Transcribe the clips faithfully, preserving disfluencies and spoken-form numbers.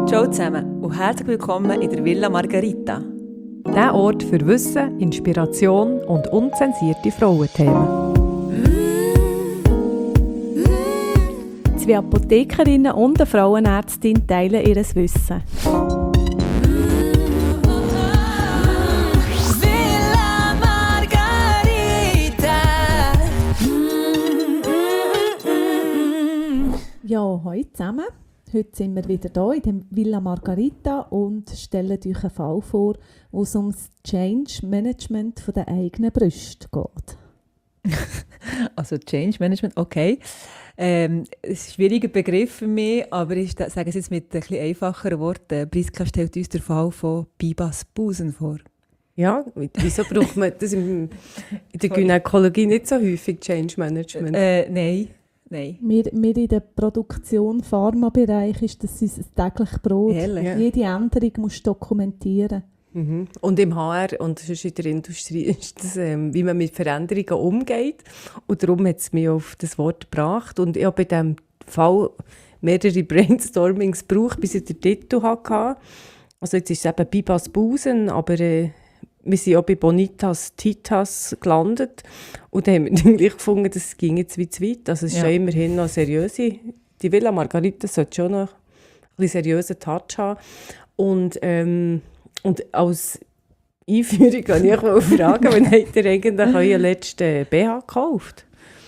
Ciao zusammen und herzlich willkommen in der Villa Margherita. Der Ort für Wissen, Inspiration und unzensierte Frauenthemen. Zwei Apothekerinnen und eine Frauenärztin teilen ihr Wissen. Villa Margherita. Ja, hallo zusammen. Heute sind wir wieder hier in der Villa Margherita und stellen euch einen Fall vor, wo es um das Change Management der eigenen Brüste geht. Also Change Management, okay. Ähm, es ist ein schwieriger Begriff für mich, aber ich sage es jetzt mit ein bisschen einfacheren Worten. Priska stellt uns den Fall von Bibas Busen vor. Ja, wieso braucht man das in der Gynäkologie nicht so häufig, Change Management? Äh, nein, nein. Wir, wir in der Produktion, Pharmabereich ist das unser tägliches Brot. Ehrlich? Ja. Jede Änderung musst du dokumentieren. Mhm. Und im H R und sonst in der Industrie ist das, ähm, wie man mit Veränderungen umgeht. Und darum hat es mich auf das Wort gebracht. Und ich habe bei diesem Fall mehrere Brainstormings gebraucht, bis ich den Titel hatte. Also jetzt ist es eben Bibas Busen, aber äh, wir sind auch bei Bonitas Titas gelandet. Und dann haben wir dann gleich gefunden, das ging jetzt wie zu weit. Also es ist Ja. ja immerhin noch seriöse. Die Villa Margherita sollte schon noch einen seriösen Touch haben. Und, ähm, und als Einführung kann ich auch fragen, wann habt ihr eigentlich euren letzten B H gekauft?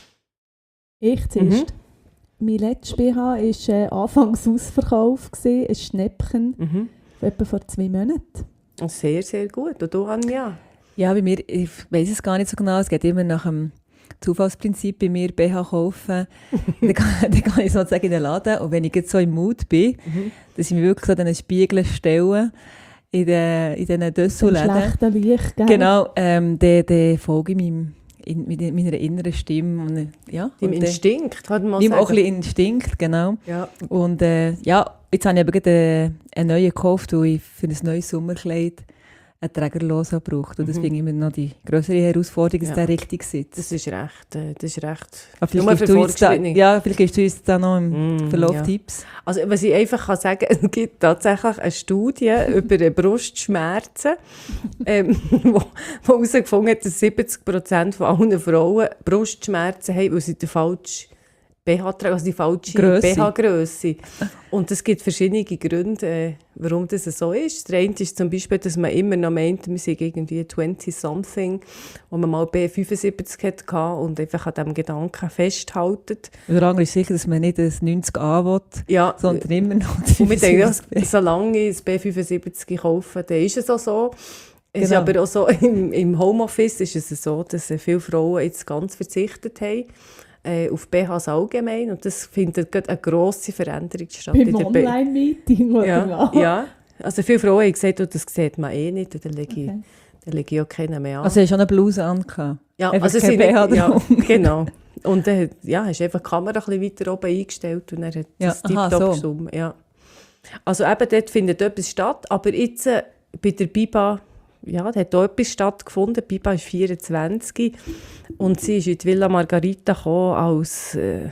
Ich zuerst. Mein letztes B H war äh, anfangs Ausverkauf, gewesen, ein Schnäppchen, Mhm. etwa vor zwei Monaten. Sehr, sehr gut. Und du, Anja? Ja, bei mir, ich weiss es gar nicht so genau, es geht immer nach dem Zufallsprinzip bei mir B H kaufen. dann, kann, dann kann ich sozusagen in den Laden und wenn ich jetzt so im Mut bin, Mhm. dass ich mich wirklich so an den Spiegel stelle, in den, in diesen Im Dessous-Läden. schlechten Licht, gell? Genau, ähm, dann, dann folge ich meinem, in, mit meiner inneren Stimme. Und, ja, Deinem und dann- Instinkt, kann man Meinem auch ein sagen. bisschen Instinkt, genau. Ja. Und äh, ja, jetzt habe ich aber gerade äh, einen neuen gekauft, weil ich für ein neues Sommerkleid einen Trägerlosen braucht. Und das Mhm. finde ich immer noch die grössere Herausforderung, dass Ja. der richtig sitzt. Das ist recht. äh, Das ist recht. Aber Nur vielleicht für gibst du uns da, Fortgeschrittene. ja, vielleicht gibst du uns da noch im Mm, Verlauf ja. Tipps. Also, was ich einfach kann sagen kann, es gibt tatsächlich eine Studie über äh, Brustschmerzen, ähm, wo, wo herausgefunden hat, dass siebzig Prozent von allen Frauen Brustschmerzen haben, weil sie den falschen B H tragen, also die falsche Grösse. B H-Grösse. Und es gibt verschiedene Gründe, äh, warum das so ist. Der eine ist zum Beispiel, dass man immer noch meint, wir sind irgendwie zwanzig-something, wo man mal B fünfundsiebzig hatte und einfach an diesem Gedanken festhalten. Und der andere ist sicher, dass man nicht ein neunzig A will, Ja, sondern immer noch das und wir denken, ja, fünfundsiebzig B. solange ich das B fünfundsiebzig kaufe, dann ist es auch so. Es ist Genau. aber auch so, im, im Homeoffice ist es so, dass äh, viele Frauen jetzt ganz verzichtet haben äh, auf B Hs allgemein. Und das findet gerade eine grosse Veränderung statt. Beim in der B- Online-Meeting oder ja, was? ja, also viele Frauen haben gesagt, oh, das sieht man eh nicht, und dann lege ich, Okay. dann lege ich auch keinen mehr an. Also hast du schon eine Bluse an? ja, einfach also kein sie B H ja, drum. genau. Und dann ja, hast du einfach die Kamera ein bisschen weiter oben eingestellt und dann hat Ja, das aha, tiptop so. stumm. Ja. Also eben dort findet etwas statt, aber jetzt äh, bei der Biba, ja, da hat auch etwas stattgefunden. Biba ist vierundzwanzig und sie ist in die Villa Margherita gekommen als äh,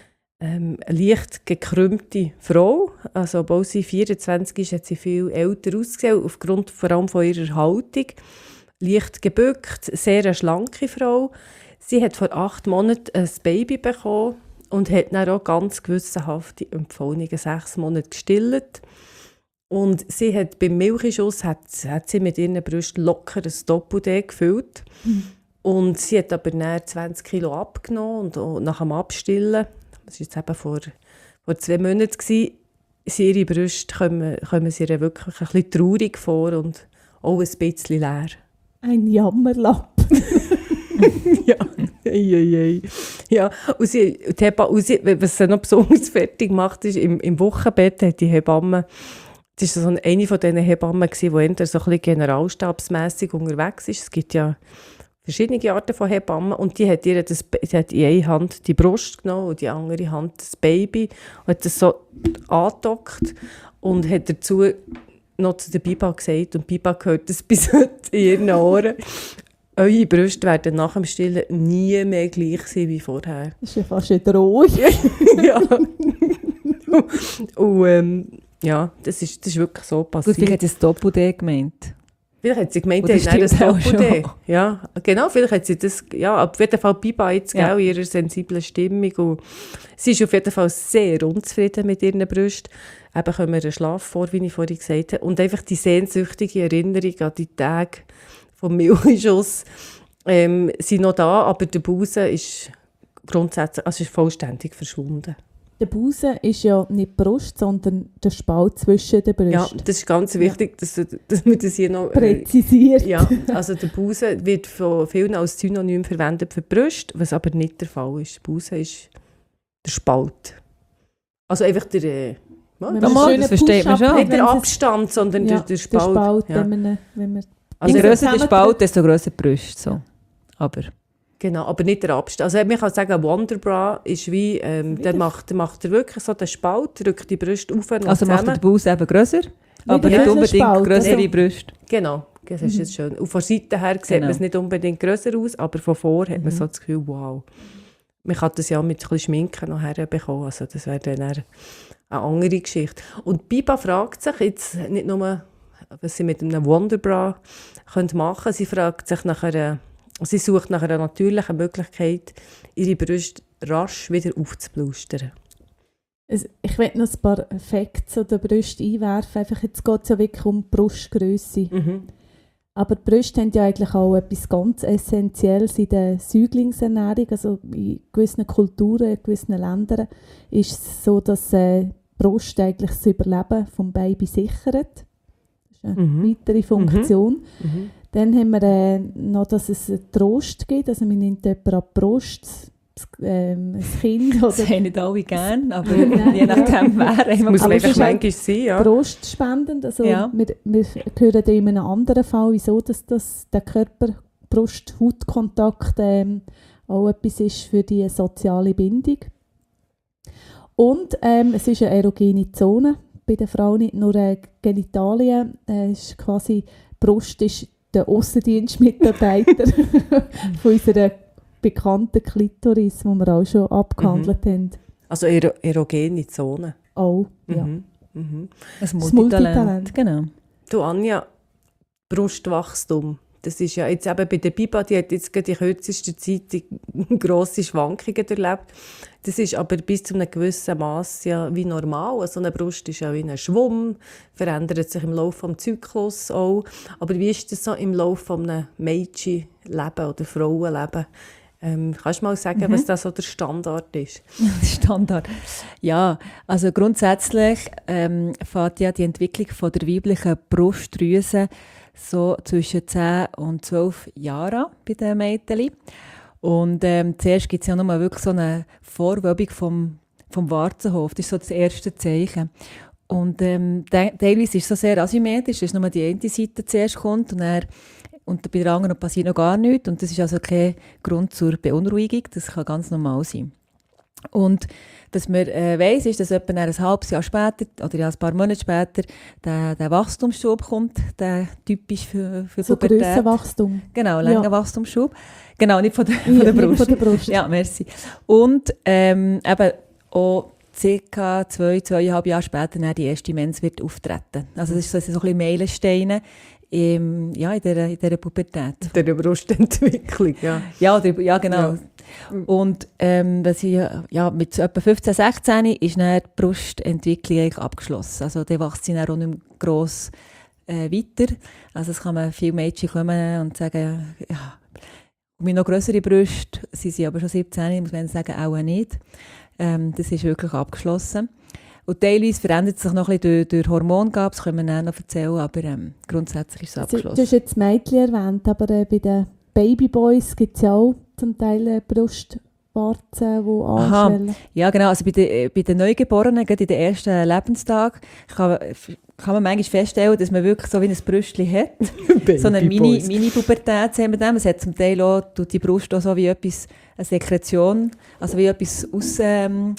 ähm, eine leicht gekrümmte Frau. Also obwohl sie vierundzwanzig ist, hat sie viel älter ausgesehen, aufgrund vor allem von ihrer Haltung. Leicht gebückt, sehr eine schlanke Frau. Sie hat vor acht Monaten ein Baby bekommen und hat dann auch ganz gewissenhaft die empfohlenen sechs Monate gestillt. Und sie hat beim Milchschuss hat, hat sie mit ihren Brüsten locker ein Doppel-D gefüllt. Und sie hat aber dann zwanzig Kilo abgenommen und auch nach dem Abstillen, das war jetzt eben vor, vor zwei Monaten, gewesen, sind ihre Brüste kommen, kommen sie ihr wirklich ein bisschen traurig vor und auch ein bisschen leer. Ein Jammerlapp. Ja, ei, ei, ei. Ja, und sie, die Hebamme, und sie, was sie noch besonders fertig macht, ist, im, im Wochenbett hat die Hebamme, das war so eine von diesen Hebammen, die eher so ein bisschen generalstabsmässig unterwegs ist. Es gibt ja verschiedene Arten von Hebammen und die hat, ihr das, die hat in einer Hand die Brust genommen und die andere Hand das Baby und hat das so angedockt und hat dazu noch zu der Biba gesagt, und Biba hört das bis heute in ihren Ohren: Eure Brüste werden nach dem Stillen nie mehr gleich sein wie vorher. Das ist ja fast eine Drohung. Ja. und, ähm, Ja, das ist, das ist wirklich so Gut, passiert. vielleicht hat sie das Doppel-D gemeint. Vielleicht hat sie gemeint, Oder sie hat das stimmt auch Doppel-D. schon. Ja, genau, vielleicht hat sie das, ja, auf jeden Fall Biba jetzt, Ja. gell, in ihrer sensiblen Stimmung. Und sie ist auf jeden Fall sehr unzufrieden mit ihren Brüsten. Eben kommen wir einen Schlaf vor, wie ich vorhin gesagt habe. Und einfach die sehnsüchtige Erinnerung an die Tage vom Milchschuss ähm, sind noch da, aber der Busen ist grundsätzlich, also ist vollständig verschwunden. Der Busen ist ja nicht die Brust, sondern der Spalt zwischen den Ja, Brüsten. das ist ganz wichtig, dass, dass wir das hier noch... äh, Präzisiert. Ja, also der Busen wird von vielen als Synonym verwendet für die Brust, was aber nicht der Fall ist. Der Busen ist der Spalt. Also einfach der, äh, Wenn ja, man mal, einen das schönen versteht man Push-up schon. hat, nicht der wenn es- Abstand, sondern ja, der, der Spalt. Der Spalt, ja. wenn man, wenn man Also Je wenn man grösser der zusammendrückt. Spalt, desto grösser die Brüste. So. Aber Genau, aber nicht der Abstand. Also man kann sagen, ein Wonderbra ist wie, ähm, der macht, der macht er wirklich so den Spalt, drückt die Brüste auf und also macht zusammen. der Bauch eben grösser, aber der nicht unbedingt Spalt, grössere also- Brüste. Genau, das ist jetzt schön. Und von Seite her sieht Genau. man es nicht unbedingt grösser aus, aber von vor hat man so das Gefühl, wow. Man kann das ja mit ein bisschen Schminken noch herbekommen, also das wäre dann eher eine andere Geschichte. Und Biba fragt sich jetzt nicht nur, was sie mit einem Wonderbra machen können, sie fragt sich nach einer, sie sucht nach einer natürlichen Möglichkeit, ihre Brüste rasch wieder aufzuplustern. Es- Ich möchte noch ein paar Facts zu den Brüsten einwerfen. Einfach, jetzt geht es ja wirklich um die Brustgrösse. Mhm. Aber die Brüste haben ja eigentlich auch etwas ganz Essentielles in der Säuglingsernährung. Also in gewissen Kulturen, in gewissen Ländern ist es so, dass äh, die Brust eigentlich das Überleben des Babys sichert. Das ist eine Mhm. weitere Funktion. Mhm. Dann haben wir äh, noch, dass es einen Trost gibt. Also man nimmt jemanden an die Brust, das, ähm, das Kind Das oder haben nicht alle gerne, aber Nein. je nachdem wer. Das muss Aber man es einfach ist halt manchmal sein, ja. brustspendend. Also Ja. wir, wir hören da in einem anderen Fall, wieso dass das der Körper-Brust-Hautkontakt ähm, auch etwas ist für die soziale Bindung. Und ähm, es ist eine erogene Zone bei der Frau, nicht nur äh, Genitalien. Äh, ist quasi, die Brust ist der Aussendienstmitarbeiter von unserer bekannten Klitoris, die wir auch schon abgehandelt haben. Also ero erogene Zone. Auch, ja. Mhm. Mhm. Das Das Multitalent. Multitalent. Genau. Du Anja, Brustwachstum, das ist ja jetzt eben bei der Biba, die hat jetzt gerade in kürzester Zeit die grosse Schwankungen erlebt. Das ist aber bis zu einem gewissen Maß ja wie normal. Also eine Brust ist ja wie ein Schwamm, verändert sich im Laufe des Zyklus auch. Aber wie ist das so im Laufe eines Mädchenleben oder Frauenleben? Ähm, kannst du mal sagen, Mhm. was das so der Standard ist? Standard. Ja, also grundsätzlich ähm, fängt ja die Entwicklung von der weiblichen Brustdrüse so zwischen zehn und zwölf Jahren an bei den Mädchen. Und ähm, zuerst gibt es ja nur mal wirklich so eine Vorwölbung vom, vom Warzenhof. Das ist so das erste Zeichen. Und ähm, te teilweise ist es so sehr asymmetrisch, dass nur die eine Seite zuerst kommt und, dann, und bei der anderen passiert noch gar nichts. Und das ist also kein Grund zur Beunruhigung, das kann ganz normal sein. Und was man äh, weiss, ist, dass etwa ein halbes Jahr später oder ja, ein paar Monate später der, der Wachstumsschub kommt, der typisch für, für So Pubertät. Grössenwachstum. Genau, Ja. länger Wachstumsschub. Genau, nicht von der, von Ja, der nicht Brust. von der Brust. Ja, merci. Und ähm, eben auch circa zwei, zweieinhalb Jahre später dann die erste Mens wird auftreten. Also das ist so, so ein bisschen Meilensteine im, ja, in dieser, in dieser Pubertät. Der Brustentwicklung, ja. Ja, oder, ja genau. Ja. Und ähm, was ich, ja, mit etwa fünfzehn, sechzehn ist dann die Brustentwicklung eigentlich abgeschlossen. Also dann wächst sie dann auch nicht mehr gross äh, weiter. Also es kann man viele Mädchen kommen und sagen, ja, mit noch grössere Brüste, sie sind aber schon siebzehn, muss man sagen, auch nicht. Ähm, das ist wirklich abgeschlossen. Und teilweise verändert es sich noch ein bisschen durch, durch Hormongabe, das können wir dann noch erzählen, aber ähm, grundsätzlich ist es Du abgeschlossen. du hast jetzt Mädchen erwähnt, aber äh, bei den Babyboys gibt es ja auch zum Teil äh, Brustwarzen, die Aha. anschwellen. Ja, genau. Also bei den, äh, bei den Neugeborenen, gerade in den ersten Lebenstagen, kann, kann man manchmal feststellen, dass man wirklich so wie ein Brüstchen hat. So eine Mini- Mini-Pubertät sehen wir dem. Es hat zum Teil auch, tut die Brust auch so wie etwas, eine Sekretion, also wie etwas aus, ähm,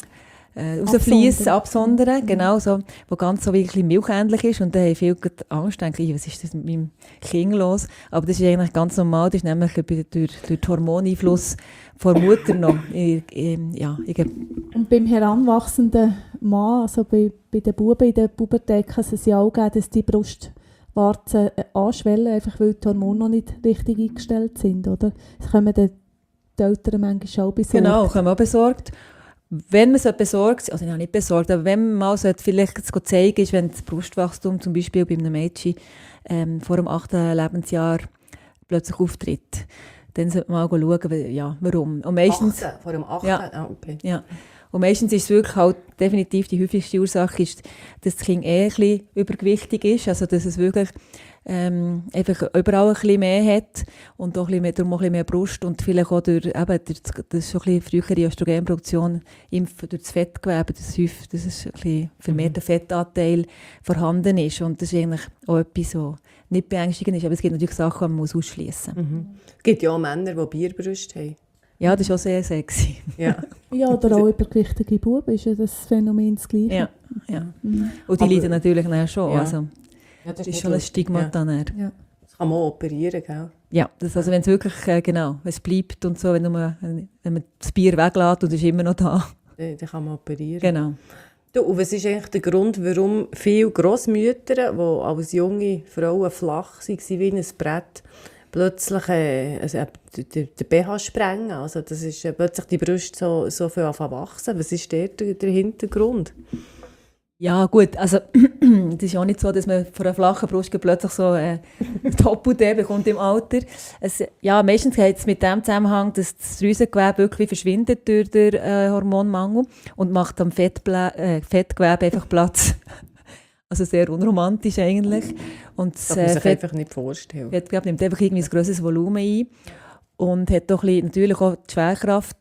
äh, rausfließen, Absondern. absondern, genau, so, wo ganz so wirklich milchähnlich ist. Und dann haben viele gerade Angst, denken, «Ih, was ist das mit meinem Kind los?» Aber das ist eigentlich ganz normal, das ist nämlich durch, durch den Hormoneinfluss von der Mutter noch. Ich, ich, ja, ich, Und beim heranwachsenden Mann, also bei, bei den Buben in der Pubertät, kann es ja auch geben, dass die Brustwarzen äh, anschwellen, einfach weil die Hormone noch nicht richtig eingestellt sind, oder? Das kommen dann die Eltern manchmal auch besorgt. Genau, kommen wir auch besorgt. Wenn man so besorgt, also nicht besorgt, aber wenn man mal so vielleicht zu zeigen ist, wenn das Brustwachstum zum Beispiel bei einem Mädchen ähm, vor dem achten Lebensjahr plötzlich auftritt, dann sollte man mal schauen, ja, warum. Und meistens, achten, vor dem achten Ja. Ah, okay. ja. Und meistens ist es wirklich halt definitiv die häufigste Ursache, ist, dass das Kind eh ein bisschen übergewichtig ist, also dass es wirklich ähm, einfach überall ein bisschen mehr hat und auch ein bisschen mehr, darum auch ein bisschen mehr Brust und vielleicht auch durch, eben, durch das schon ein bisschen frühere Östrogenproduktion im, durch das Fettgewebe, das häufig, dass es ein bisschen vermehrter Fettanteil vorhanden ist und das ist eigentlich auch etwas, was nicht beängstigend ist, aber es gibt natürlich Sachen, die man muss ausschliessen muss. Mhm. Es gibt ja auch Männer, die Bierbrüste haben. Ja, das ist auch sehr sexy. Ja. Ja, oder auch übergewichtige Buben ist ja das Phänomen das Gleiche. Ja, ja. Mhm. Und die Aber- leiden natürlich dann schon. Ja. Also, Ja, das ist nicht schon ein lustig. Stigma Ja. dann. Ja. Das kann man auch operieren, gell? Ja, das, also wenn es wirklich, äh, genau, es bleibt und so, wenn, du mal, wenn man das Bier weglässt und es ist immer noch da. Dann dann kann man operieren. Genau. Du, und was ist eigentlich der Grund, warum viele Grossmütter, die als junge Frauen flach waren wie ein Brett, plötzlich äh, also, äh, den den B H sprengen? Also das ist äh, plötzlich die Brüste so, so viel anfangen wachsen. Was ist der, der, der Hintergrund? Ja, gut, also es ist auch nicht so, dass man von einer flachen Brust plötzlich so äh, Top-Idee bekommt im Alter. Es, ja, meistens geht es mit dem Zusammenhang, dass das Drüsengewebe wirklich verschwindet durch den äh, Hormonmangel und macht am Fettble- äh, Fettgewebe einfach Platz. Also sehr unromantisch eigentlich. Und das Das kann man äh, sich Fett, einfach nicht vorstellen. Fettgewebe nimmt einfach irgendwie ein grosses Volumen ein und hat doch ein bisschen, natürlich auch die Schwerkraft,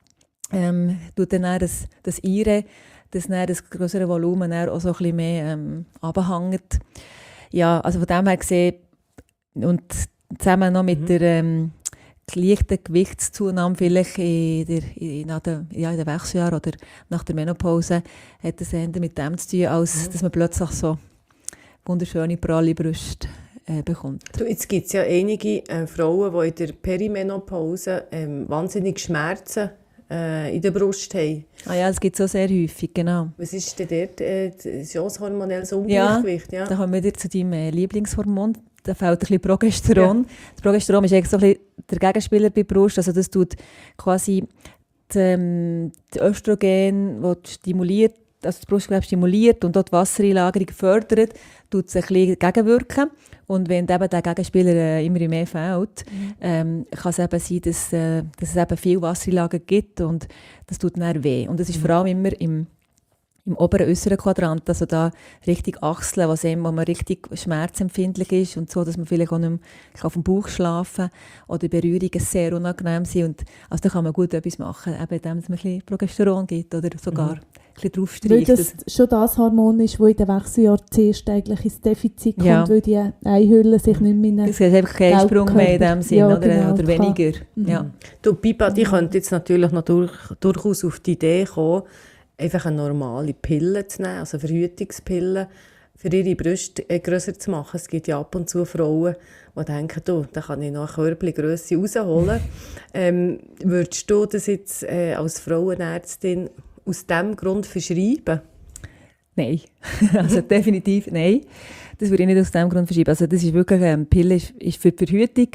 ähm, tut dann auch das, das Eire, dass dann das größere Volumen dann auch so ein bisschen mehr ähm, runterhängt. Ja, also von dem her gesehen, und zusammen noch mit Mhm. der ähm, leichten Gewichtszunahme vielleicht in der, in, nach der, ja, in den Wechseljahren oder nach der Menopause, hat das eher mit dem zu tun, als Mhm. dass man plötzlich so wunderschöne, pralle Brüste äh, bekommt. Du, jetzt gibt es ja einige äh, Frauen, die in der Perimenopause ähm, wahnsinnig Schmerzen äh, in der Brust haben. Ah ja, das gibt es so sehr häufig, genau. Was ist denn dort? Äh, das ist ja auch ein hormonelles Ja, Ungleichgewicht. Ja. Da kommen wir wieder zu deinem äh, Lieblingshormon. Da fehlt ein bisschen Progesteron. Das Progesteron ist eigentlich so ein bisschen der Gegenspieler bei der Brust. Also das tut quasi die, ähm, die Östrogen, das stimuliert, also das Brustgewebe stimuliert und dort die Wassereinlagerung fördert, tut es ein bisschen gegenwirken. Und wenn eben der Gegenspieler äh, immer mehr fehlt, ähm, kann es eben sein, dass, äh, dass es eben viel Wassereinlagerung gibt und das tut dann weh. Und das ist vor allem immer im im oberen, äußeren Quadrant, also da richtig Achseln, was eben, wo man richtig schmerzempfindlich ist und so, dass man vielleicht auch nicht mehr auf dem Bauch schlafen kann oder Berührungen sehr unangenehm sind. Und, also da kann man gut etwas machen, eben indem es man ein bisschen Progesteron gibt oder sogar Mhm. ein bisschen Weil draufstreicht. das schon das Hormon ist, das in den Wechseljahren zuerst eigentlich ins Defizit kommt, Ja. weil die Eihülle sich nicht mehr... Es hat einfach keinen Sprung mehr in dem Sinn, Ja, oder, genau, oder klar. weniger. Mhm. Ja. Du, Pipa, die könnte jetzt natürlich noch durch, durchaus auf die Idee kommen, einfach eine normale Pille zu nehmen, also Verhütungspille, für ihre Brüste äh, grösser zu machen. Es gibt ja ab und zu Frauen, die denken, du, da kann ich noch eine Körbchengrösse rausholen. ähm, würdest du das jetzt äh, als Frauenärztin aus diesem Grund verschreiben? Nein, also definitiv nein. Das würde ich nicht aus dem Grund verschreiben. Also das ist wirklich, ähm, Pille ist, ist für die Verhütung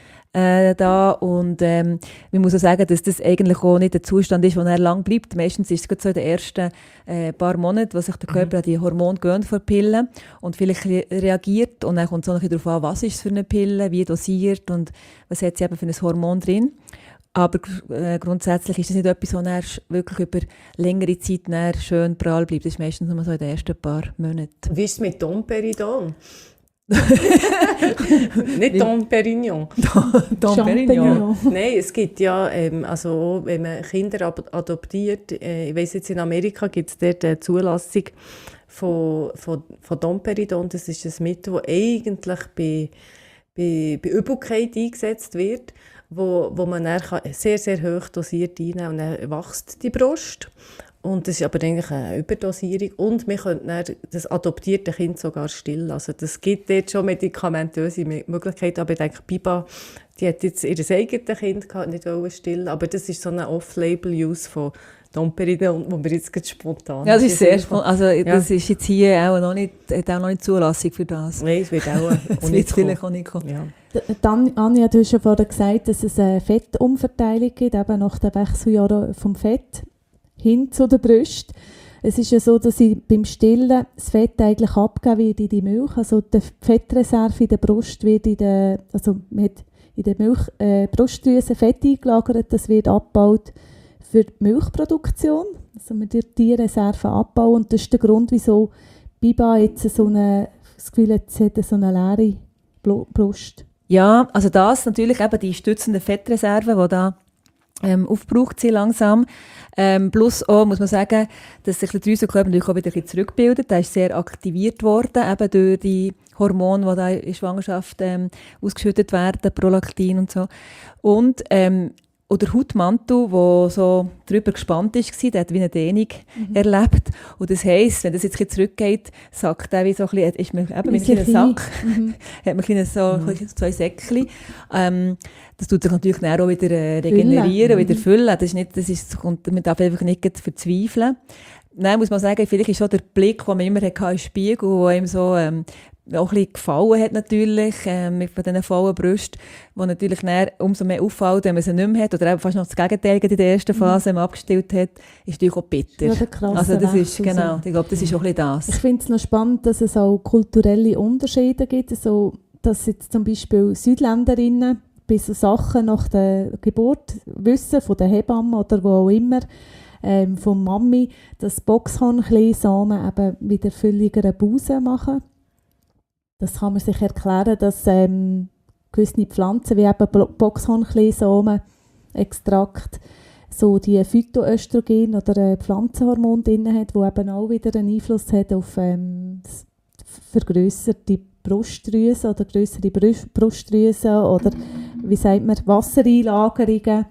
äh, da und ähm, man muss auch sagen, dass das eigentlich auch nicht der Zustand ist, der lang bleibt. Meistens ist es gerade so in den ersten äh, paar Monaten, wo sich der Körper an die Hormone gewöhnt von Pillen und vielleicht re- reagiert und dann kommt es auch noch ein bisschen darauf an, was ist es für eine Pille, wie dosiert und was hat sie eben für ein Hormon drin. Aber äh, grundsätzlich ist das nicht etwas, was dann wirklich über längere Zeit dann schön prall bleibt. Das ist meistens nur so in den ersten paar Monaten. Wie ist es mit Domperidon? Nicht Dom Perignon. Dom Perignon. Nein, es gibt ja, ähm, also wenn man Kinder ab- adoptiert, äh, ich weiss jetzt in Amerika gibt es dort eine Zulassung von, von, von Domperidon. Das ist ein Mittel, das eigentlich bei, bei, bei Übelkeit eingesetzt wird, wo, wo man dann kann sehr, sehr hoch dosiert einnehmen kann und dann wächst die Brust. Und das ist aber eigentlich eine Überdosierung. Und wir können dann das adoptierte Kind sogar stillen. Also das gibt dort schon medikamentöse Möglichkeiten. Aber ich denke, Biba, die hat jetzt ihr eigenes Kind gehabt, nicht wollen stillen. Aber das ist so ein Off-Label-Use von Domperidone, wo wir jetzt ganz spontan... Ja, das ist sehr spontan. Also ja. das ist jetzt hier auch noch nicht, hat auch noch nicht Zulassung für das. Nein, es wird auch es wird vielleicht auch nicht kommen. Ja. Dann, Anja, du hast ja vorhin gesagt, dass es eine Fettumverteilung gibt, eben nach den Wechseljahren vom Fett hin zu den Brüsten. Es ist ja so, dass ich beim Stillen das Fett eigentlich abgeben wird in die Milch. Also die Fettreserve in der Brust wird in der, also man hat in der Milch, äh, Brustdrüse Fett eingelagert, das wird abgebaut für die Milchproduktion. Also man tut die Reserve abbauen und das ist der Grund, wieso Biba jetzt so eine, das Gefühl hat, sie hat so eine leere Brust. Ja, also das natürlich eben die stützenden Fettreserven, die da ähm, aufgebraucht sind langsam. Ähm, plus auch, muss man sagen, dass sich der Drüsenkörper natürlich auch wieder ein bisschen zurückbildet. Der ist sehr aktiviert worden, eben durch die Hormone, die da in der Schwangerschaft ähm, ausgeschüttet werden, Prolaktin und so. Und ähm, oder Hautmantel, der so drüber gespannt war, der hat wie eine Dehnung mhm. erlebt. Und das heisst, wenn das jetzt ein bisschen zurückgeht, sagt er wie so ein bisschen, ist man eben mit einem Sack, mhm. hat man ein so mhm. zwei Säckchen. Ähm, das tut sich natürlich dann auch wieder äh, regenerieren, mhm. wieder füllen. Das ist nicht, das ist, man darf einfach nicht verzweifeln. Nein, muss man sagen, vielleicht ist schon der Blick, den man immer hatte im Spiegel, der ihm so ähm, auch ein bisschen gefallen hat natürlich, äh, mit diesen vollen Brüsten, die natürlich dann umso mehr auffällt, wenn man sie nicht mehr hat, oder eben fast noch das Gegenteil in der ersten Phase, wenn man abgestillt hat, ist natürlich auch bitter. Ja, der also das ist, Wechsel, genau, so. Ich glaube, das ist auch ein bisschen das. Ich finde es noch spannend, dass es auch kulturelle Unterschiede gibt, also, dass jetzt zum Beispiel Südländerinnen bei so Sachen nach der Geburt wissen, von der Hebamme oder wo auch immer, ähm, von Mami, dass Boxhornkleisamen eben wieder fülligere Busen machen. Das kann man sich erklären, dass ähm, gewisse Pflanzen wie eben Boxhornkleisamen, Extrakt, so die Phytoöstrogen oder äh, Pflanzenhormone drin hat, wo eben auch wieder einen Einfluss hat auf ähm, vergrößerte Brustdrüsen oder größere Brustdrüsen oder wie sagt man, Wassereinlagerungen.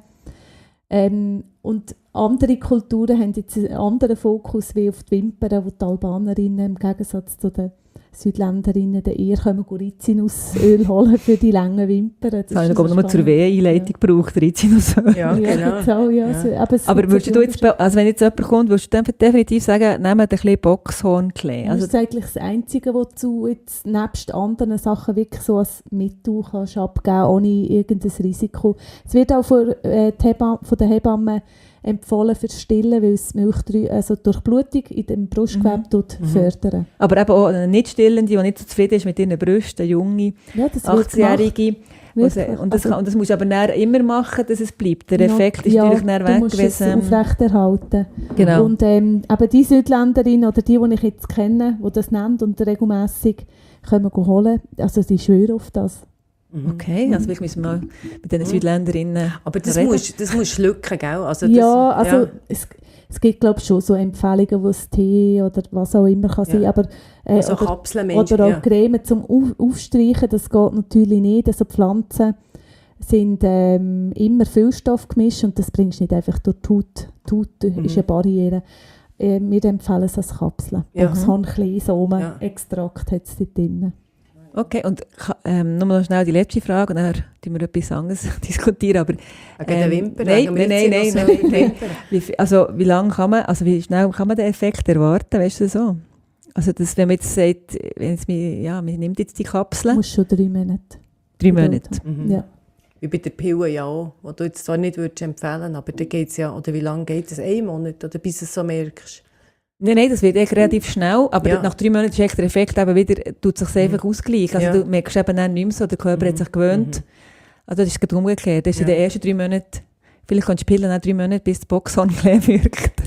Ähm, und andere Kulturen haben jetzt einen anderen Fokus wie auf die Wimpern, wo die Albanerinnen im Gegensatz zu den Südländerinnen eher Rizinusöl holen für die langen Wimpern. Das, das habe ich noch nur zur Weh-Einleitung ja. gebraucht, Rizinusöl. Ja, genau. So, ja, ja. So, aber aber würdest du jetzt, also wenn jetzt jemand kommt, würdest du definitiv sagen, nehmt ein bisschen Boxhornklee? Also das ist eigentlich das Einzige, was du jetzt nebst anderen Sachen wirklich so als Mittel kannst abgeben, ohne irgendein Risiko. Es wird auch von, äh, Hebam- von den Hebammen empfohlen fürs Stillen, weil es Milchdrüse, also Durchblutung in dem Brustgewebe mhm. fördern. Aber eben auch eine Nicht-Stillende, die nicht so zufrieden ist mit ihren Brüsten, eine junge, ja, achtzigjährige. Also, und, das, und das musst du aber dann immer machen, dass es bleibt. Der Effekt ist ja, natürlich dann weg. Du musst es aufrechterhalten. Genau. Und ähm, aber die Südländerin oder die, die ich jetzt kenne, die das nennt und regelmässig können wir holen, also die schwören auf das. Okay, also vielleicht müssen wir mal mit den Südländerinnen Aber das reden. musst, das musst du schlucken, gell? Also das, ja, also ja. Es, es gibt glaube ich schon so Empfehlungen, wo es Tee oder was auch immer kann sein, ja. aber äh, also oder, Kapseln, oder auch ja. Creme zum Auf, Aufstreichen, das geht natürlich nicht. Also Pflanzen sind ähm, immer Füllstoff gemischt und das bringst du nicht einfach durch die Haut. Die Haut mhm. ist eine Barriere. Äh, wir empfehlen es als Kapseln. Ja. Boxhornkleisamen, ja. Extrakt hat es dort drin. Okay, und ähm, nur noch schnell die letzte Frage, und dann diskutieren wir etwas anderes diskutieren. Aber, ähm, Wimpern, nein, nein, nein, nein, nein, nein. Wie, also wie lange kann man, also wie schnell kann man den Effekt erwarten, weißt du so? Also das, wenn man jetzt sagt, wenn jetzt, ja, man nimmt jetzt die Kapsel. Du musst schon drei Monate. Drei Monate? Mhm. Ja. Wie bei der Pille ja auch, die du jetzt zwar nicht würdest empfehlen, aber da geht's ja, oder wie lange geht es? Ein Monat, oder bis du es so merkst? Nein, nein, das wird echt relativ schnell, aber ja. nach drei Monaten ist der Effekt eben wieder, tut sich einfach mhm. ausgleichen. Also ja. du merkst eben dann nicht mehr so, der Körper mhm. hat sich gewöhnt. Mhm. Also das ist gerade umgekehrt. Das ist ja. in den ersten drei Monaten, vielleicht kannst du Pillen auch drei Monate, bis das Boxhornklee wirkt.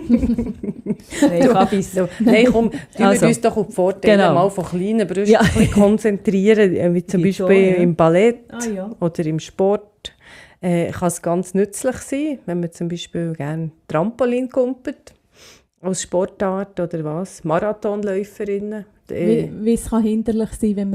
Nein, du, so. Nein, komm, du also, uns doch auf die Vorteile genau. mal von kleinen Brüsten ja. konzentrieren, wie zum Beispiel schon, ja. im Ballett ah, ja. oder im Sport. Äh, kann es ganz nützlich sein, wenn man zum Beispiel gerne Trampolin kumpelt. Als Sportart oder was? Marathonläuferinnen? Wie, wie es kann hinderlich sein, wenn man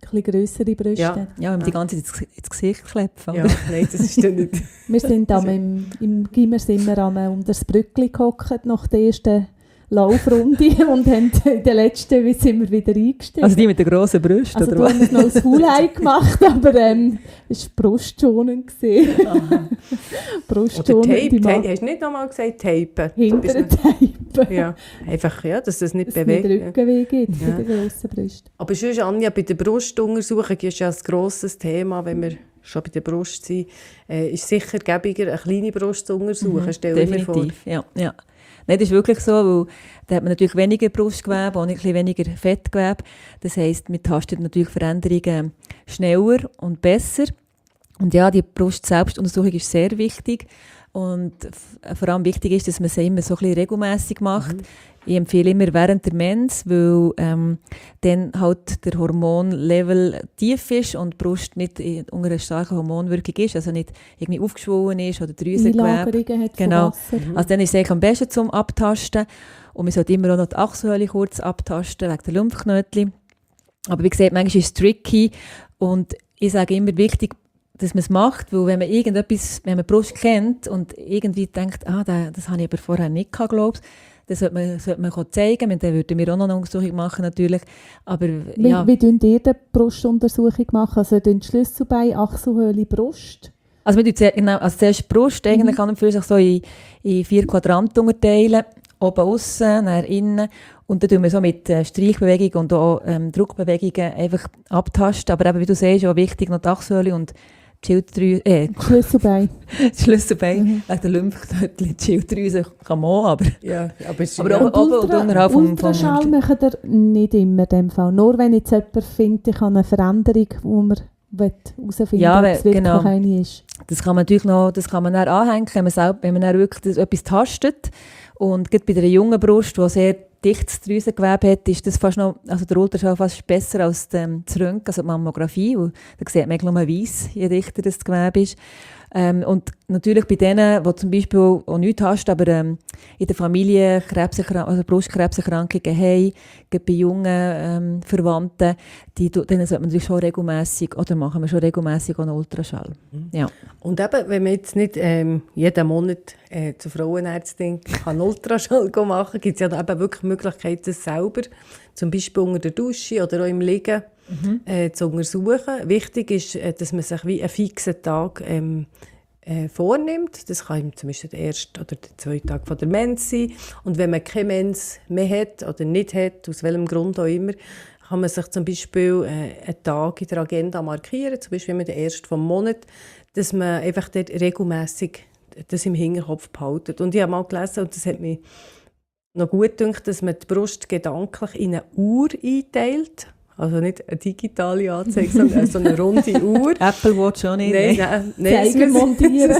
bisschen grössere Brüste Ja. hat. Ja, wenn man Ja. die ganze Zeit ins, ins Gesicht klebt. Ja, nein, das ist dann nicht. Wir sind am, im, im Gimmer sind wir am, um das Brückli gehockt nach der ersten Laufrunde und haben in der letzten sind wir wieder eingestiegen. Also die mit den grossen Brüsten, Also oder da was? haben wir noch das Fullhigh gemacht, aber ähm, es war brustschonend. Aha. Oder Brustschonend. Tape. Tape. Hast du nicht nochmal gesagt, Tapen? Hinter den Tapen. Ja, einfach, ja, dass das nicht Dass es nicht bewegt. Rückenweh gibt Ja. bei den grossen Brüsten. Aber sonst, Anja, bei der Brustuntersuchung ist ja ein grosses Thema, wenn wir schon bei der Brust sind, äh, ist sicher gäbiger, eine kleine Brust zu untersuchen. Mhm, Stell dir vor. definitiv, ja, ja. Nein, das ist wirklich so, weil da hat man natürlich weniger Brustgewebe und ein bisschen weniger Fettgewebe. Das heisst, man tastet natürlich Veränderungen schneller und besser. Und ja, die Brust-Selbstuntersuchung ist sehr wichtig. Und f- vor allem wichtig ist, dass man sie immer so ein bisschen regelmässig macht. Mhm. Ich empfehle immer während der Mens, weil ähm, dann halt der Hormonlevel tief ist und die Brust nicht in- unter einer starken Hormonwirkung ist, also nicht irgendwie aufgeschwollen ist oder Drüsengewebe. Einlagerungen hat Genau. von Wasser. Also dann ist es eigentlich am besten zum Abtasten. Und man sollte immer auch noch die Achselhöhle kurz abtasten, wegen der Lymphknötchen. Aber wie gesagt, manchmal ist es tricky. Und ich sage immer wichtig, dass man es macht, weil wenn man irgendetwas, wenn man die Brust kennt und irgendwie denkt, ah, das, das habe ich aber vorher nicht gehabt, glaube ich, das sollte man, sollte man zeigen. Und dann würden wir auch noch eine Untersuchung machen, natürlich. Aber Wie, ja, wie tun ihr die Brustuntersuchung machen? Also den Schlüsselbein, Achselhöhle, Brust? also wir tun zuerst- genau, also zuerst die Brust, eigentlich Mhm. kann man sich so in, in vier Quadranten unterteilen. Oben, aussen, dann innen. Und dann tun wir so mit äh, Streichbewegungen und auch ähm, Druckbewegungen einfach abtasten. Aber eben, wie du siehst, auch wichtig noch die Achselhöhle und die Schilddrüse, äh, Schlüsselbein. die Schlüsselbein, Mhm. wegen der Lymphknötchen, die Schilddrüse kann man auch, aber... Ja, aber es ist Aber ja, auch- oben und unterhalb vom- vom- Ultraschall machen ihr nicht immer in dem Fall. Nur wenn jetzt jemand findet, ich habe eine Veränderung, wo man herausfinden Ja, will, we- ob es wirklich genau. eine ist. Das kann man natürlich noch, das kann man dann anhängen, wenn man, selber, wenn man dann wirklich das, etwas tastet. Und gerade bei der jungen Brust, die sehr dichtes Drüsengewebe hat, ist das fast noch, also der Ultraschall fast besser als ähm, das Röntgen, also die Mammographie. Und da sieht man eigentlich nur weiss, je dichter das Gewebe ist. Ähm, und natürlich bei denen, die zum Beispiel auch nichts hast, aber ähm, in der Familie Krebserkrank- also Brustkrebserkrankungen haben, gerade bei jungen ähm, Verwandten, die, denen sollte man natürlich schon regelmässig, oder machen wir schon regelmässig einen Ultraschall. Ja. Und eben, wenn man jetzt nicht ähm, jeden Monat äh, zur Frauenärztin kann Ultraschall machen kann, gibt es ja eben wirklich die Möglichkeit, das selber, zum Beispiel unter der Dusche oder auch im Liegen, äh, zu untersuchen. Wichtig ist, äh, dass man sich wie einen fixen Tag ähm, äh, vornimmt. Das kann zum Beispiel der erste oder der zweite Tag von der Mens sein. Und wenn man keine Mens mehr hat oder nicht hat, aus welchem Grund auch immer, kann man sich zum Beispiel äh, einen Tag in der Agenda markieren, zum Beispiel den ersten vom Monat, dass man einfach dort regelmässig das im Hinterkopf behaltet. Und ich habe mal gelesen, und das hat mich noch gut gedacht, dass man die Brust gedanklich in eine Uhr einteilt. Also nicht eine digitale Anzeige, sondern so eine runde Uhr. Apple Watch auch nicht. Nein, ne? nein, nein. Zeiger montieren.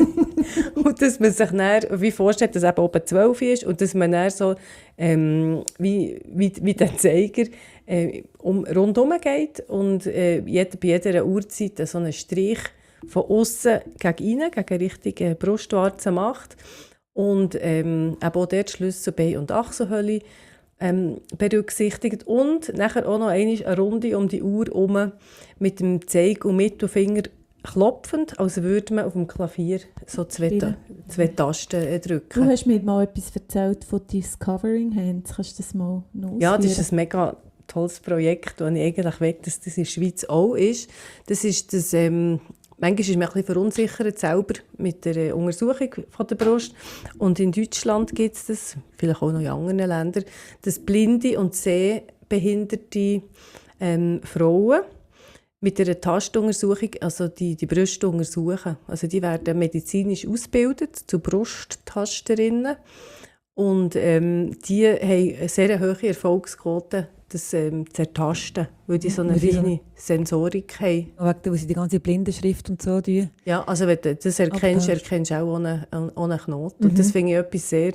Und dass man sich dann wie vorstellt, dass eben oben zwölf ist und dass man dann so ähm, wie, wie, wie der Zeiger äh, um, rundherum geht und äh, jeder, bei jeder Uhrzeit so einen Strich von außen gegen innen, gegen richtige Brustwarze macht und ähm, eben auch dort Schlüsselbein und Achselhöhle ähm, berücksichtigt und nachher auch noch einmal eine Runde um die Uhr herum mit dem Zeig- und Mittelfinger klopfend, als würde man auf dem Klavier so zwei, Ta- zwei Tasten äh, Du drücken. hast mir mal etwas erzählt von Discovering Hands. Kannst du das mal noch Ja, das ist ausführen? ein mega tolles Projekt, das ich eigentlich will, dass das in der Schweiz auch ist. Das ist das, ähm, manchmal ist man ein bisschen verunsichert selber mit der äh, Untersuchung von der Brust. Und in Deutschland gibt es das, vielleicht auch noch in anderen Ländern, dass blinde und sehbehinderte ähm, Frauen mit einer Tastuntersuchung, also die, die Brüste untersuchen. Also die werden medizinisch ausgebildet zu Brusttasterinnen. Und ähm, die haben eine sehr hohe Erfolgsquote, das ähm, zu ertasten, weil die so eine Weil die so- feine Sensorik haben. Und wegen der, wo sie die ganze Blindenschrift und so tun. Ja, also wenn du das erkennst, Abtast. erkennst du auch ohne, ohne Knoten. Und das finde ich etwas sehr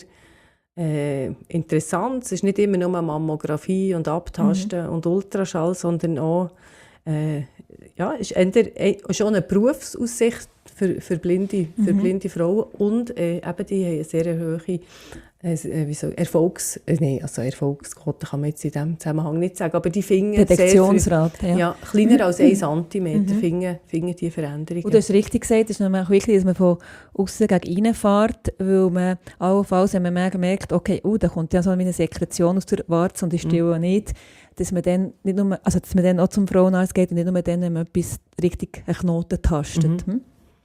äh, interessant. Es ist nicht immer nur Mammographie und Abtasten und Ultraschall, sondern auch äh, ja, ist eher, äh, ist auch eine Berufsaussicht für, für, blinde, für blinde Frauen und äh, eben die haben eine sehr hohe äh, wie soll, Erfolgs, äh, nee, also Erfolgsquote kann man jetzt in diesem Zusammenhang nicht sagen, aber die finden Detektionsrate, sehr früh, ja. ja, kleiner als ein Zentimeter Mhm. finden, finden die Veränderungen. Und du hast richtig gesagt, es ist nämlich auch wichtig, dass man von außen gegen reinfährt, weil man allenfalls, wenn man merkt, okay, oh, da kommt ja so eine Sekretion aus der Warze und ich stille mhm. nicht, dass man dann nicht nur, also dass man dann auch zum Frauenarzt geht und nicht nur dann, wenn man etwas richtig einen Knoten tastet. Mhm. Hm?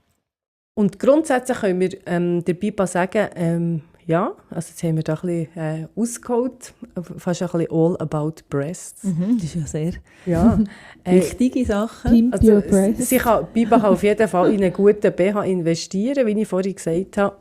Und grundsätzlich können wir ähm, der Biba sagen, ähm, ja, also jetzt haben wir da ein bisschen äh, ausgeholt, fast ein bisschen all about breasts. Mhm, das ist ja sehr ja, äh, wichtige Sachen. Pimp also, your breasts. Sie kann, Biba kann auf jeden Fall in einen guten B H investieren, wie ich vorhin gesagt habe.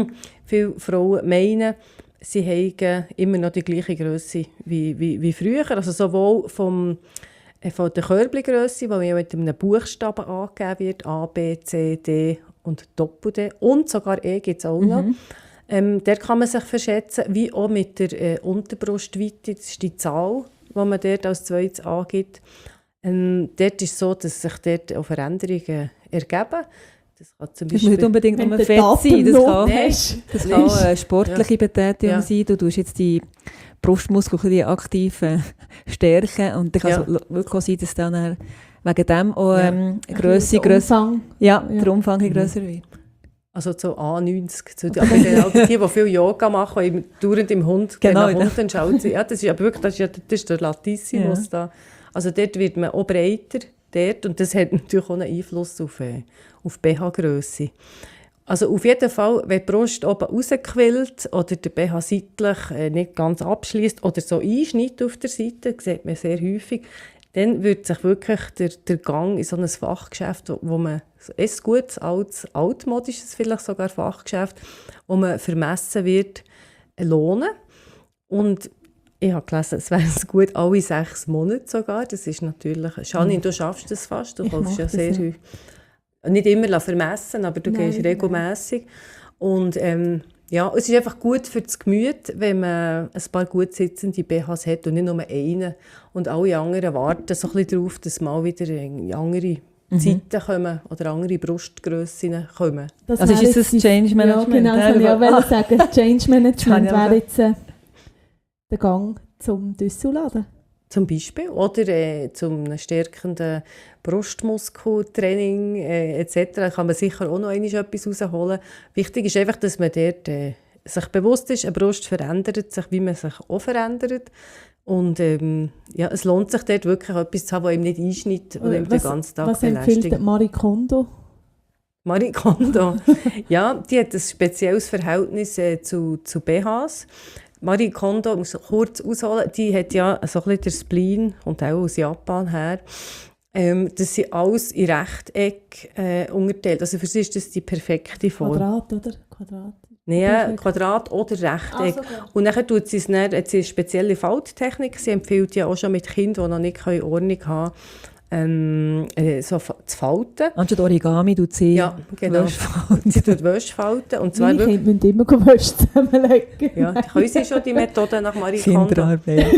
Viele Frauen meinen, sie haben immer noch die gleiche Grösse wie, wie, wie früher, also sowohl vom äh, von der Körbchengrösse, die mit einem Buchstaben angegeben wird, A, B, C, D und Doppel-D und sogar E gibt es auch noch. Mhm. Ähm, der kann man sich verschätzen, wie auch mit der äh, Unterbrustweite, das ist die Zahl, die man dort als zweites angibt. Ähm, dort ist es so, dass sich dort auch Veränderungen ergeben. Das kann zum Beispiel... Das muss nicht unbedingt nur Fett sein, das kann, das kann eine sportliche ja. Betätigung ja. sein. Du tust jetzt die Brustmuskeln aktiv äh, stärken und dann kann es ja. wirklich auch sein, dass dann wegen dem auch ähm, ja. Grösse, der Umfang, ja, ja. der Umfang mhm. grösser wird. Also so A neunzig. Zu, aber genau, die, die viel Yoga machen, im, dauernd im Hund, genau, wenn man Hund schaut, ja, das ist ja wirklich, das ist, ja, das ist der Latissimus ja. da. Also dort wird man auch breiter, dort, und das hat natürlich auch einen Einfluss auf, äh, auf B H-Grösse. Also auf jeden Fall, wenn die Brust oben rausquillt oder der B H seitlich äh, nicht ganz abschließt oder so einschneidet auf der Seite, das sieht man sehr häufig, dann wird sich wirklich der, der Gang in so ein Fachgeschäft, wo man ein gutes, altes, altmodisches vielleicht sogar Fachgeschäft, wo man vermessen wird, lohnen. Und ich habe gelesen, es wäre gut alle sechs Monate sogar. Das ist natürlich... Janine, du schaffst das fast, du ich kaufst ja sehr häufig. Ja. Nicht immer vermessen, aber du Nein, gehst regelmässig. Und ähm, ja, es ist einfach gut für das Gemüt, wenn man ein paar gut sitzende B Hs hat und nicht nur einen. Und alle anderen warten so ein bisschen darauf, dass mal wieder andere mhm. Zeiten kommen oder andere Brustgrössen kommen. Das also ist das Change Management? Ja, genau, das wollte ich auch ah. sagen. Change Management wäre jetzt äh, der Gang zum Düsselladen. Zum Beispiel. Oder äh, zum stärkenden Brustmuskeltraining äh, et cetera. Da kann man sicher auch noch etwas rausholen. Wichtig ist einfach, dass man dort äh, sich bewusst ist, eine Brust verändert sich, wie man sich auch verändert. Und ähm, ja, es lohnt sich dort wirklich etwas zu haben, das ihm nicht einschneidet und ihm den ganzen Tag was belästigt. Was empfiehlt Marie Kondo? Marie Kondo, ja, die hat ein spezielles Verhältnis äh, zu, zu B Hs. Marie Kondo, ich muss kurz ausholen, die hat ja so ein bisschen den Spleen, und auch aus Japan her, ähm, dass sie alles in Rechteck äh, unterteilt. Also für sie ist das die perfekte Form. Quadrat, oder? Quadrat. Nein, Quadrat oder Rechteck. Ah, so und dann tut sie es dann, hat sie eine spezielle Falttechnik. Sie empfiehlt ja auch schon mit Kindern, die noch nicht Ordnung haben können, ähm, so zu falten. Anstatt Origami tut sie ja, genau. Wäsche falten. Sie tut Wäsche falten. Und zwar Meine Kinder müssen immer Wäsche zusammenlegen. Ja, können sie schon die Methode nach Marie Kondo. Kinderarbeit.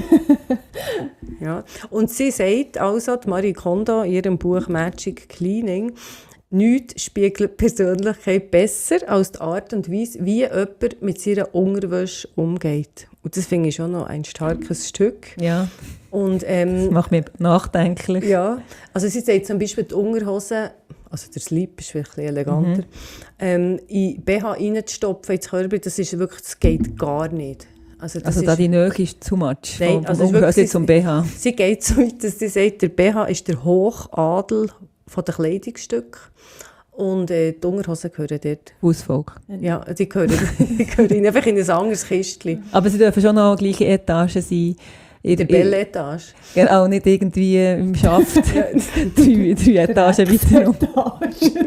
Ja. Und sie sagt also, die Marie Kondo in ihrem Buch «Magic Cleaning», nichts spiegelt Persönlichkeit besser als die Art und Weise, wie jemand mit seiner Unterwäsche umgeht. Und das finde ich schon noch ein starkes Stück. Ja, und, ähm, das macht mich nachdenklich. Ja, also sie sagt zum Beispiel die Unterhose, also der Slip ist wirklich eleganter, mhm. ähm, in B H reinzustopfen, ins Körbchen, das, ist wirklich, das geht gar nicht. Also, das also da ist, die Nähe ist zu much, nein, vom, also vom Unterhose zum B H. Sie geht so weit, dass sie sagt, der B H ist der Hochadel von den Kleidungsstücken. Und äh, die Unterhosen gehören dort. Hausvolk. Ja, die gehören, die gehören einfach in ein anderes Kistchen. Aber sie dürfen schon noch gleiche Etagen sein. In der Belle-Etage. Genau, nicht irgendwie im Schaft. drei, drei Etagen weiter.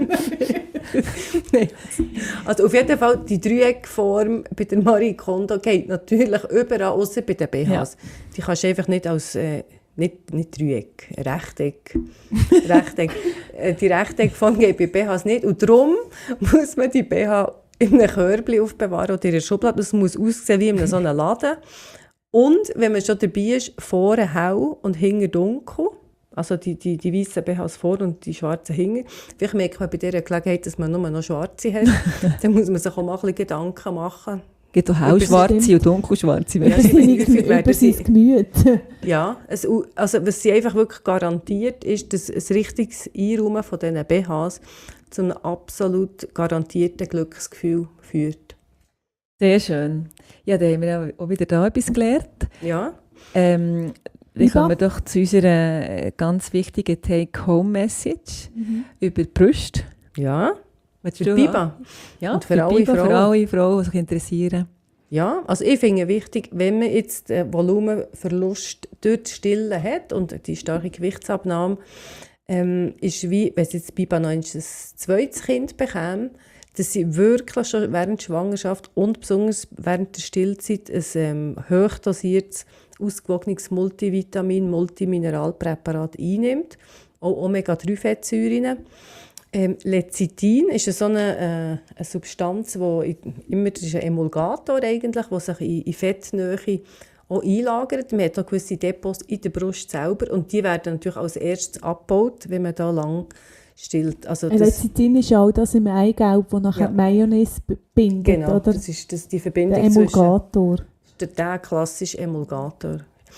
Nein. Also auf jeden Fall, die Dreieckform bei der Marie Kondo geht natürlich überall, außer bei den B Hs. Ja. Die kannst du einfach nicht als... Äh, Nicht, nicht Dreieck, Rechteck. Rechteck. Die Rechteckform geht bei B Hs nicht. Und darum muss man die B H in einem Körbchen aufbewahren oder in einer Schublade. Das muss aussehen wie in so einem Laden. Und wenn man schon dabei ist, vorne hell und hinten dunkel. Also die, die, die weißen B Hs vor und die schwarzen hinten. Vielleicht merkt man bei dieser Gelegenheit, dass man nur noch schwarze hat. Dann muss man sich auch mal ein bisschen Gedanken machen. Es gibt auch hellschwarze und dunkelschwarze Ja, Würstchen. sie häufig werden Über sein sie- Gemüt. Ja, es, also was sie einfach wirklich garantiert, ist, dass ein richtiges Einräumen von diesen B Hs zu einem absolut garantierten Glücksgefühl führt. Sehr schön. Ja, da haben wir auch wieder da etwas gelernt. Ja, Ähm, dann Biba? kommen wir doch zu unserer äh, ganz wichtigen Take-Home-Message über die Brüste. ja, Willst für du- Biba. Ja, Und für für alle Biba, für Frauen. alle Frauen, die sich interessieren. Ja, also ich finde wichtig, wenn man jetzt den Volumenverlust durch das Stillen hat und die starke Gewichtsabnahme, ähm, ist wie, wenn sie jetzt Biba noch ein zweites Kind bekäme, dass sie wirklich schon während der Schwangerschaft und besonders während der Stillzeit ein ähm, hochdosiertes, ausgewogenes Multivitamin, Multimineralpräparat einnimmt, auch Omega drei Fettsäuren. Ähm, Lecithin ist so eine, äh, eine Substanz, wo in, immer, das ist ein Emulgator eigentlich, der sich in, in Fettnähe auch einlagert. Man hat auch gewisse Depots in der Brust selber und die werden natürlich als erstes abgebaut, wenn man da lang stillt. Also das, Lecithin ist auch das im Eigelb, das nachher Ja. die Mayonnaise b- bindet, genau, oder? das ist das, die Der Verbindung zwischen Emulgator. der, der klassische Emulgator.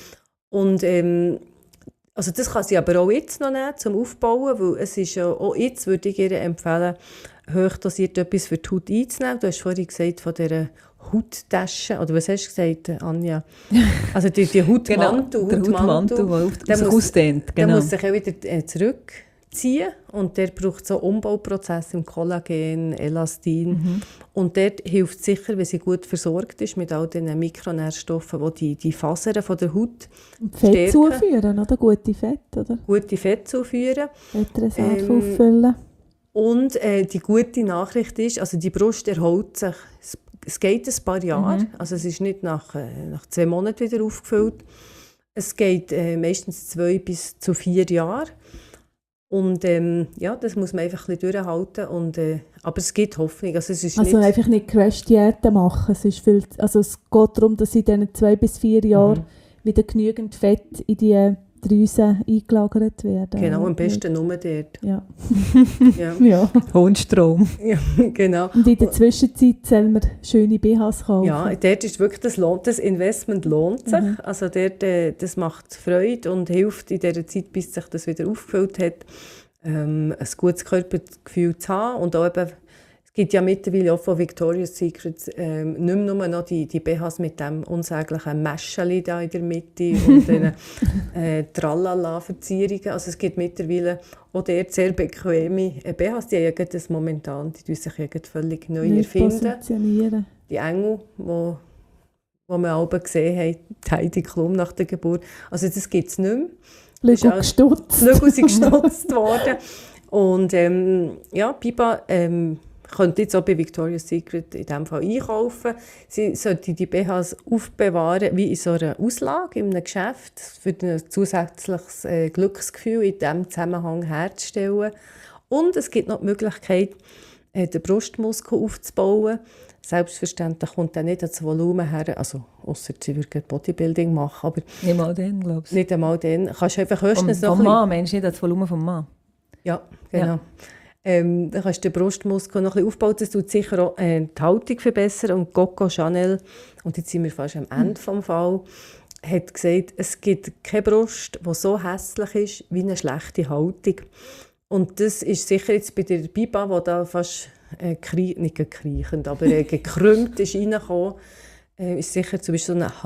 Und ähm, also das kann sie aber auch jetzt noch nehmen, zum Aufbauen, weil es ist ja, auch jetzt würde ich ihr empfehlen, hochdosiert etwas für die Haut einzunehmen. Du hast vorhin gesagt von dieser Hauttasche, oder was hast du gesagt, Anja? Also die, die Hautmantel, der Hautmantel, der auf- der sich muss- ausdehnt. Der Genau. muss sich auch wieder äh, zurückziehen und der braucht so Umbauprozesse im Kollagen, Elastin. Mhm. Und dort hilft es sicher, wenn sie gut versorgt ist mit all den Mikronährstoffen, die die, die Fasern von der Haut Und Fett Stärken. zuführen, oder? Gute Fett, oder? gute Fett zuführen. Fettreserve Ähm, auffüllen. Und äh, die gute Nachricht ist, also die Brust erholt sich. Es, es geht ein paar Jahre, Mhm. also es ist nicht nach, äh, nach zwei Monaten wieder aufgefüllt. Es geht äh, meistens zwei bis zu vier Jahre. Und ähm, ja, das muss man einfach ein bisschen durchhalten. Und, äh, aber es gibt Hoffnung. Also, es ist Also nicht, einfach nicht Crash-Diäten machen. Es, ist viel, also es geht darum, dass in diesen zwei bis vier Jahren Mhm. wieder genügend Fett in die Drüsen eingelagert werden. Genau, am besten nur dort. Ja. Ja. Ja. Hohnstrom. Ja, genau. Und in der Zwischenzeit sollen wir schöne B Hs kaufen. Ja, dort ist wirklich, das, lohnt, das Investment lohnt sich. Mhm. Also dort, äh, das macht Freude und hilft in dieser Zeit, bis sich das wieder aufgefüllt hat, ähm, ein gutes Körpergefühl zu haben. Und auch eben, es gibt ja mittlerweile auch von Victoria's Secret ähm, nicht mehr nur noch die, die B Hs mit dem unsäglichen Mäscheli da in der Mitte und den äh, Tralala-Verzierungen. Also es gibt mittlerweile auch dort sehr bequeme äh, B Hs, die haben ja gerade das momentan, die tun sich ja gerade völlig neu Neu erfinden. positionieren. Die Engel, wo, wo wir alle gesehen haben, die Heidi Klum nach der Geburt. Also das gibt es nicht mehr. Lügel auch- gestutzt. Die Flügel sind gestutzt worden. Und ähm, ja, Biba ähm, könnte jetzt auch bei Victoria's Secret in diesem Fall einkaufen. Sie sollte die B Hs aufbewahren wie in so einer Auslage in einem Geschäft, für ein zusätzliches äh, Glücksgefühl in diesem Zusammenhang herzustellen. Und es gibt noch die Möglichkeit, äh, den Brustmuskel aufzubauen. Selbstverständlich kommt dann nicht das Volumen her, also ausser sie würde Bodybuilding machen, aber Nicht mal den, glaubst du. nicht einmal dann. Kannst du einfach Vom, höchstens noch vom ein bisschen- Mann, meinst du nicht das Volumen vom Mann? Ja, genau. Ja. Ähm, dann kannst du den Brustmuskel noch ein bisschen aufbauen. Das tut sicher auch äh, die Haltung verbessern. Und Coco Chanel, und jetzt sind wir fast am Ende vom Fall, hat gesagt, es gibt keine Brust, die so hässlich ist wie eine schlechte Haltung. Und das ist sicher jetzt bei der Biba, die da fast äh, krie- nicht gekriechend, aber äh, gekrümmt ist reingekommen, äh, ist sicher zum Beispiel so ein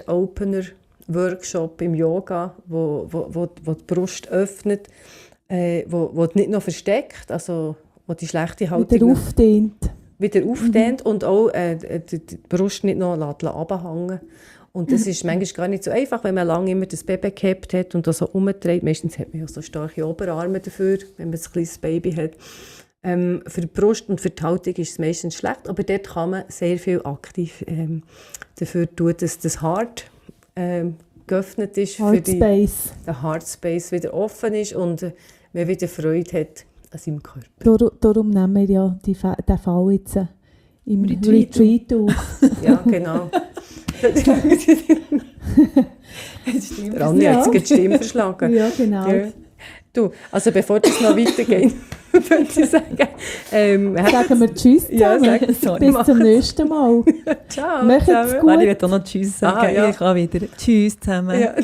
Heart-Opener-Workshop im Yoga, wo, wo, wo, wo die Brust öffnet, äh, wo, wo die nicht noch versteckt, also wo die schlechte Haltung Wieder noch aufdehnt. wieder aufdehnt und auch äh, die, die Brust nicht noch runterhängen. Und das ist manchmal gar nicht so einfach, wenn man lange immer das Baby gehabt hat und das so umdreht. Meistens hat man ja so starke Oberarme dafür, wenn man ein kleines Baby hat. Ähm, für die Brust und für die Haltung ist es meistens schlecht, aber dort kann man sehr viel aktiv ähm, dafür tun, dass das Hart ähm, geöffnet ist, für die, Heartspace. der Heart Space wieder offen ist und äh, man wieder Freude hat an seinem Körper. Dar darum nehmen wir ja die Fa den Fall jetzt äh, im Retreat Retreat auf. Ja, genau. Anja Ja. hat jetzt die Stimme verschlagen. Ja, genau. Ja. Du, also bevor das noch weitergeht, würde ich sagen. Ähm, sagen wir Tschüss zusammen. Ja, sag, sorry, bis zum nächsten Mal. Ciao Macht's zusammen. gut. Warte, ich will auch noch Tschüss sagen. Ah, ja. Ich kann wieder. Tschüss zusammen. Ja.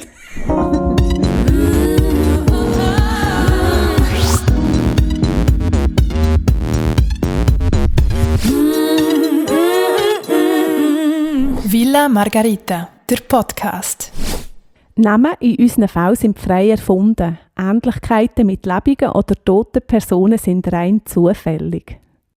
Villa Margarita, der Podcast. Namen in unseren Fällen sind frei erfunden. Ähnlichkeiten mit lebenden oder toten Personen sind rein zufällig.